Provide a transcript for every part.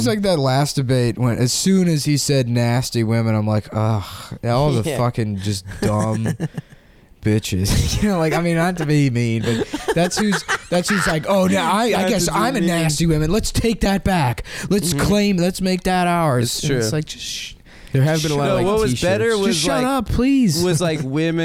It's like that last debate when as soon as he said nasty women, I'm like, ugh, all the fucking just dumb bitches. You know, like, I mean, not to be mean, but that's who's like, oh, now I guess I'm a nasty woman. Let's take that back. Let's let's make that ours. It's true. It's like, just there have been a lot of like what was t-shirts. better was just shut up, please. Was like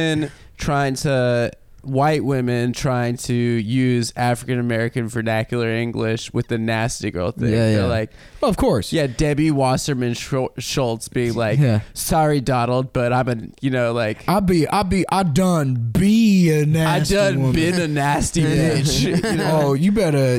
white women trying to use African American vernacular English with the nasty girl thing. Yeah, They're yeah. like, well, of course. yeah, Debbie Wasserman Schultz being like, sorry, Donald, but I'm a, you know, like, I done be a nasty woman. Been a nasty bitch. You know? Oh, you better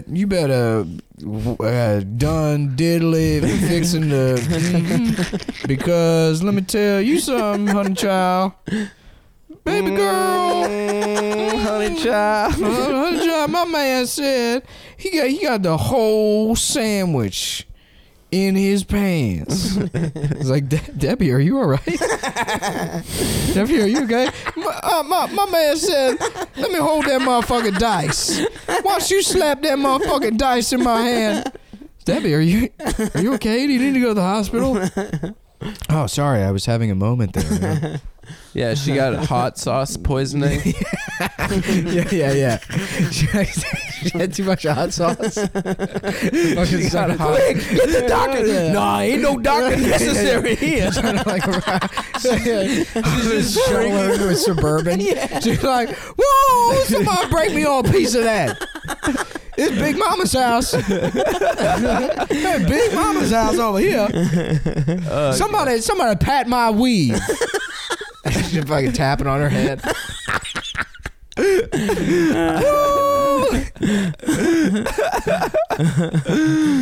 done diddly fixing the because let me tell you something, honey child. Baby girl, honey child. Honey child, my man said he got the whole sandwich in his pants. It's like, Debbie, are you all right? Debbie, are you okay? My man said, let me hold that motherfucking dice. Watch you slap that motherfucking dice in my hand. Debbie, are you okay? Do you need to go to the hospital? Oh, sorry, I was having a moment there. Yeah, she got hot sauce poisoning. Yeah. She had too much hot sauce. Fucking got hot. Quick, get the doctor. Nah, ain't no doctor necessary here. Trying to like, she's just shuttle her into a Suburban. Yeah. She's like, whoa, somebody break me all a piece of that. It's Big Mama's house. Hey, Big Mama's house over here. Somebody pat my weave. She's fucking tapping on her head.